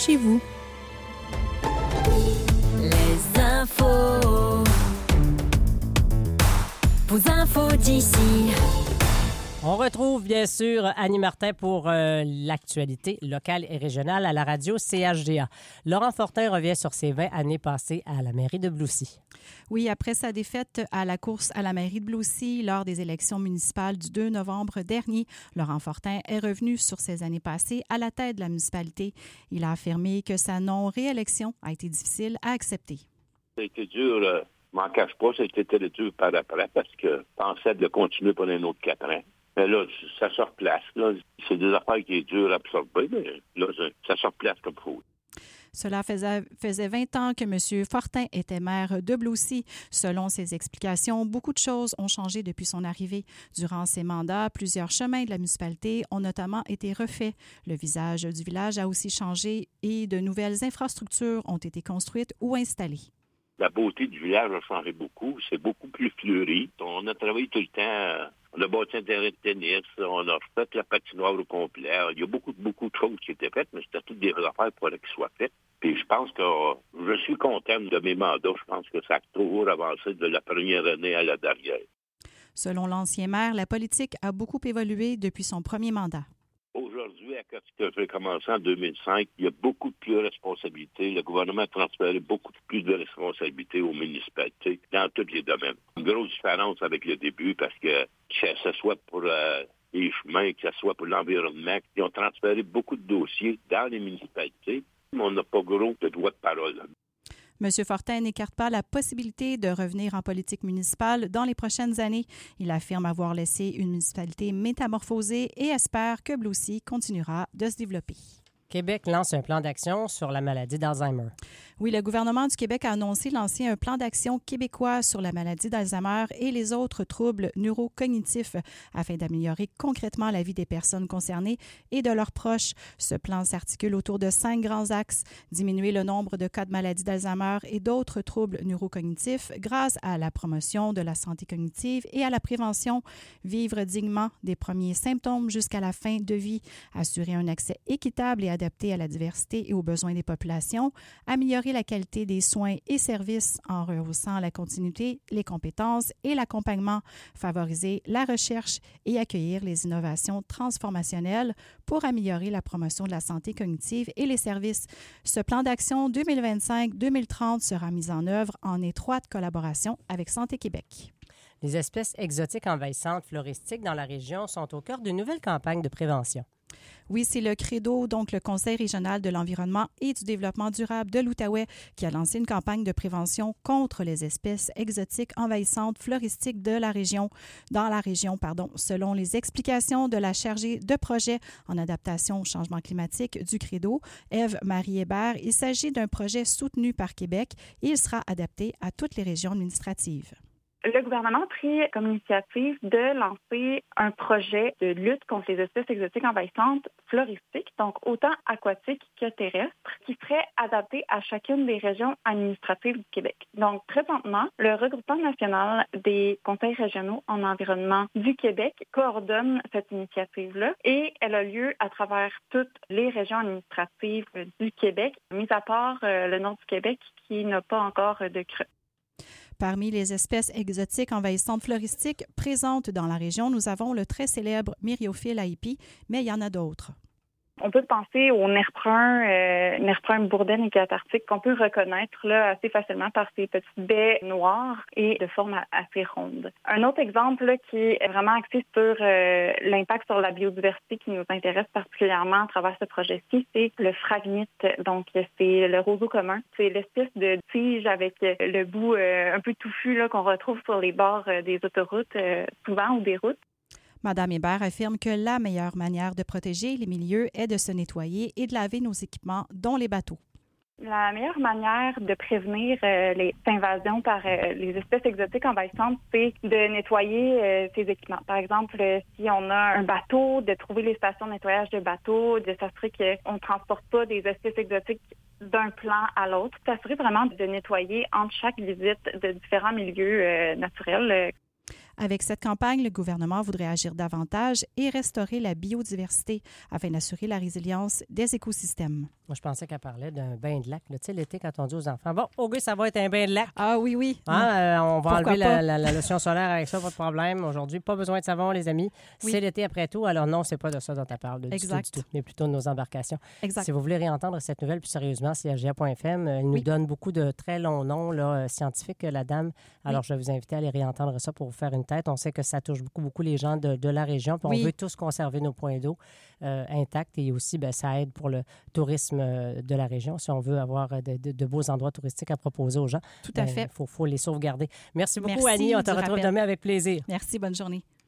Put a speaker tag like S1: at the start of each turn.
S1: chez vous.
S2: Les infos. Vos infos d'ici.
S3: On retrouve bien sûr Annie Martin pour l'actualité locale et régionale à la radio CHGA. Laurent Fortin revient sur ses 20 années passées à la mairie de Bloussy.
S1: Oui, après sa défaite à la course à la mairie de Bloussy lors des élections municipales du 2 novembre dernier, Laurent Fortin est revenu sur ses années passées à la tête de la municipalité. Il a affirmé que sa non-réélection a été difficile à accepter.
S4: Ça a été dur, je m'en cache pas, ça a été très dur par après parce que je pensais de continuer pendant un autre 4 ans. Mais là, ça se replace. Là. C'est des affaires qui sont dures à absorber, mais là, ça se replace comme il faut.
S1: Cela faisait 20 ans que M. Fortin était maire de Bloussy. Selon ses explications, beaucoup de choses ont changé depuis son arrivée. Durant ses mandats, plusieurs chemins de la municipalité ont notamment été refaits. Le visage du village a aussi changé et de nouvelles infrastructures ont été construites ou installées.
S4: La beauté du village a changé beaucoup. C'est beaucoup plus fleuri. On a travaillé tout le temps. On a bâti un terrain de tennis. On a fait la patinoire au complet. Il y a beaucoup de choses qui étaient faites, mais c'était toutes des affaires pour qu'elles soient faites. Puis je pense que je suis content de mes mandats. Je pense que ça a toujours avancé de la première année à la dernière.
S1: Selon l'ancien maire, la politique a beaucoup évolué depuis son premier mandat.
S4: Aujourd'hui, à ce que j'ai commencé en 2005, il y a beaucoup plus de responsabilités. Le gouvernement a transféré beaucoup plus de responsabilités aux municipalités dans tous les domaines. Une grosse différence avec le début parce que ce soit pour les chemins, que ce soit pour l'environnement, ils ont transféré beaucoup de dossiers dans les municipalités, mais on n'a pas gros de droit de parole.
S1: M. Fortin n'écarte pas la possibilité de revenir en politique municipale dans les prochaines années. Il affirme avoir laissé une municipalité métamorphosée et espère que Bloussy continuera de se développer.
S3: Québec lance un plan d'action sur la maladie d'Alzheimer.
S1: Oui, le gouvernement du Québec a annoncé lancer un plan d'action québécois sur la maladie d'Alzheimer et les autres troubles neurocognitifs afin d'améliorer concrètement la vie des personnes concernées et de leurs proches. Ce plan s'articule autour de 5 grands axes. Diminuer le nombre de cas de maladie d'Alzheimer et d'autres troubles neurocognitifs grâce à la promotion de la santé cognitive et à la prévention. Vivre dignement des premiers symptômes jusqu'à la fin de vie. Assurer un accès équitable et adapté à la diversité et aux besoins des populations, améliorer la qualité des soins et services en rehaussant la continuité, les compétences et l'accompagnement, favoriser la recherche et accueillir les innovations transformationnelles pour améliorer la promotion de la santé cognitive et les services. Ce plan d'action 2025-2030 sera mis en œuvre en étroite collaboration avec Santé Québec.
S3: Les espèces exotiques envahissantes floristiques dans la région sont au cœur d'une nouvelle campagne de prévention.
S1: Oui, c'est le CREDO, donc le Conseil régional de l'environnement et du développement durable de l'Outaouais, qui a lancé une campagne de prévention contre les espèces exotiques envahissantes floristiques dans la région, selon les explications de la chargée de projet en adaptation au changement climatique du CREDO, Ève-Marie Hébert. Il s'agit d'un projet soutenu par Québec et il sera adapté à toutes les régions administratives.
S5: Le gouvernement a pris comme initiative de lancer un projet de lutte contre les espèces exotiques envahissantes floristiques, donc autant aquatiques que terrestres, qui serait adapté à chacune des régions administratives du Québec. Donc, présentement, le regroupement national des conseils régionaux en environnement du Québec coordonne cette initiative-là et elle a lieu à travers toutes les régions administratives du Québec, mis à part le nord du Québec qui n'a pas encore de creux.
S1: Parmi les espèces exotiques envahissantes floristiques présentes dans la région, nous avons le très célèbre Myriophylle haipi, mais il y en a d'autres.
S5: On peut penser au nerf brun bourdaine et catarctique qu'on peut reconnaître là, assez facilement par ses petites baies noires et de forme assez ronde. Un autre exemple là, qui est vraiment axé sur l'impact sur la biodiversité qui nous intéresse particulièrement à travers ce projet-ci, c'est le phragmite. Donc, c'est le roseau commun. C'est l'espèce de tige avec le bout un peu touffu là, qu'on retrouve sur les bords des autoroutes souvent ou des routes.
S1: Mme Hébert affirme que la meilleure manière de protéger les milieux est de se nettoyer et de laver nos équipements, dont les bateaux.
S5: La meilleure manière de prévenir les invasions par les espèces exotiques envahissantes, c'est de nettoyer ces équipements. Par exemple, si on a un bateau, de trouver les stations de nettoyage de bateaux, de s'assurer qu'on ne transporte pas des espèces exotiques d'un plan à l'autre, s'assurer vraiment de nettoyer entre chaque visite de différents milieux naturels.
S1: Avec cette campagne, le gouvernement voudrait agir davantage et restaurer la biodiversité afin d'assurer la résilience des écosystèmes.
S3: Moi, je pensais qu'elle parlait d'un bain de lac. Tu sais, l'été, quand on dit aux enfants, bon, OK, ça va être un bain de lac.
S1: Ah oui, oui.
S3: On va
S1: Pourquoi
S3: enlever
S1: pas?
S3: la lotion solaire avec ça, pas de problème. Aujourd'hui, pas besoin de savon, les amis.
S1: Oui.
S3: C'est l'été après tout. Alors non, c'est pas de ça dont tu parles, du tout, mais plutôt de nos embarcations.
S1: Exact.
S3: Si vous voulez réentendre cette nouvelle plus sérieusement, c'est CHGA.fm. Elle nous donne beaucoup de très longs noms là, scientifiques, la dame. Alors, je vais vous inviter à aller réentendre ça pour vous faire une tête. On sait que ça touche beaucoup les gens de la région. Puis on veut tous conserver nos points d'eau intacts. Et aussi, ça aide pour le tourisme de la région. Si on veut avoir de beaux endroits touristiques à proposer aux gens,
S1: tout à fait.
S3: Il faut les sauvegarder. Merci beaucoup, Annie. On te retrouve demain avec plaisir.
S1: Merci. Bonne journée.